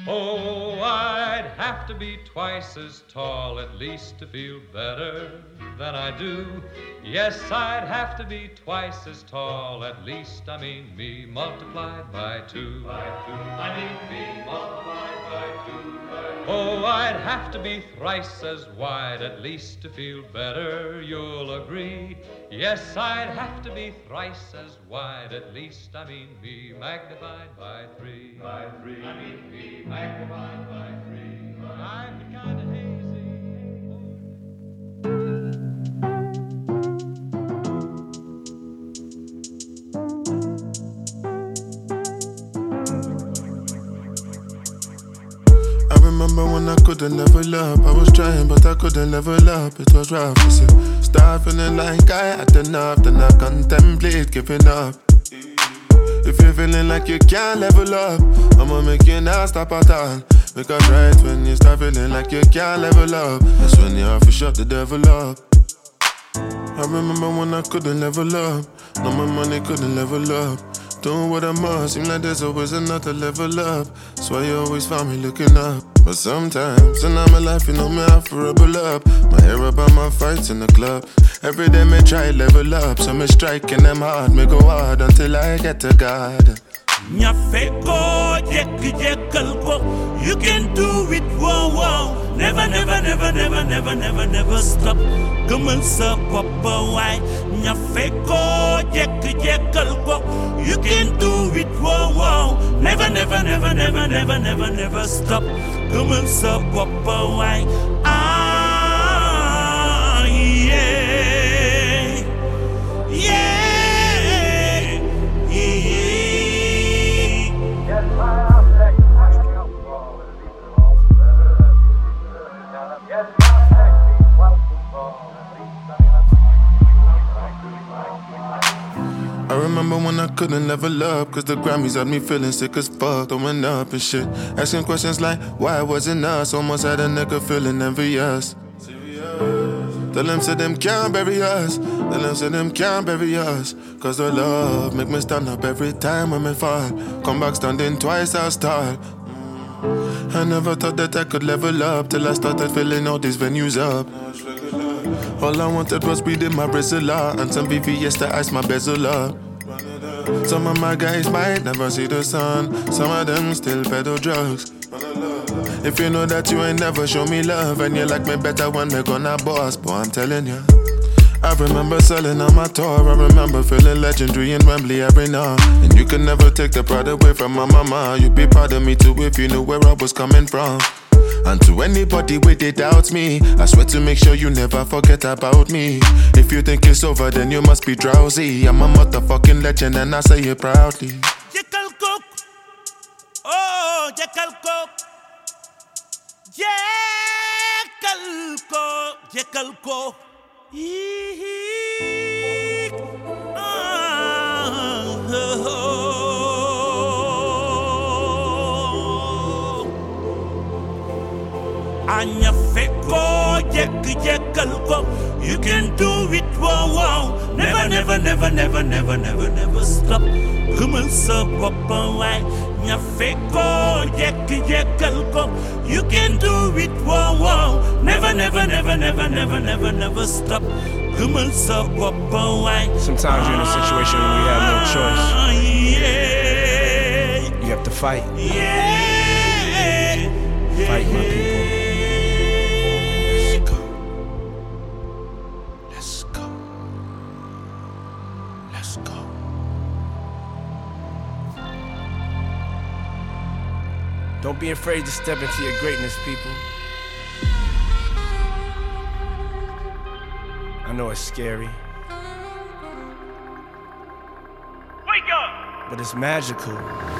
Oh, I'd have to be twice as tall at least to feel better than I do. Yes, I'd have to be twice as tall at least. I mean me multiplied by two. I mean me multiplied by two. Oh, I'd have to be thrice as wide at least to feel better, you'll agree. Yes, I'd have to be thrice as wide at least. I mean me magnified by three. I mean me magnified by three. I'm kind of hazy. I remember when I couldn't level up. I was trying but I couldn't level up. It was rough, I said, start feeling like I had enough. Then I contemplate giving up. If you're feeling like you can't level up, I'ma make you not stop at all. Because right when you start feeling like you can't level up, that's when you have to shut the devil up. I remember when I couldn't level up. No, my money couldn't level up. Doing what I must, seem like there's always another level up. That's why you always find me looking up. But sometimes, in my life, you know me, I have to rebel up. My hair about my fights in the club. Every day me try level up. So me striking them hard, me go hard until I get to God. Nyafeko, jekalko, you can do it, wow, wow. Never, never, never, never, never, never, never stop. Come on, sir, papa, why? Nyafeko, jekalko, you can do it, wow, wow. Never, never, never, never, never, never, never stop. Come on, sir, papa, why? Ah, yeah, yeah. I remember when I couldn't level up, cause the Grammys had me feeling sick as fuck, throwing up and shit. Asking questions like, why wasn't us? Almost had a nigga feeling envious. Tell them say them can't bury us. Tell them say them can't bury us. Cause the love make me stand up every time when me fall. Come back standing twice as tall. I never thought that I could level up till I started filling all these venues up. All I wanted was weed in my Brazilla and some VVS to ice my bezel up. Some of my guys might never see the sun. Some of them still peddle drugs. If you know that you ain't never show me love and you like me better when we gonna boss, boy, I'm telling you. I remember selling on my tour. I remember feeling legendary in Wembley every now. And you could never take the pride away from my mama. You'd be proud of me too if you knew where I was coming from. And to anybody with it doubts me, I swear to make sure you never forget about me. If you think it's over, then you must be drowsy. I'm a motherfucking legend and I say it proudly. Jekyll Cook, oh Jekyll Cook, Jekyll Cook, Jekyll Cook. Anya feko, jekalko, you can do it, wow, wow. Never, never, never, never, never, never, never stop. Come on, sir, papa, why? Anya feko, jekalko, you can do it, wow, wow. Never, never, never, never, never, never, never stop. Come on, sir, papa, why? Sometimes you're in a situation where you have no choice. Yeah. You have to fight. Yeah. Fight, my people. Don't be afraid to step into your greatness, people. I know it's scary. Wake up! But it's magical.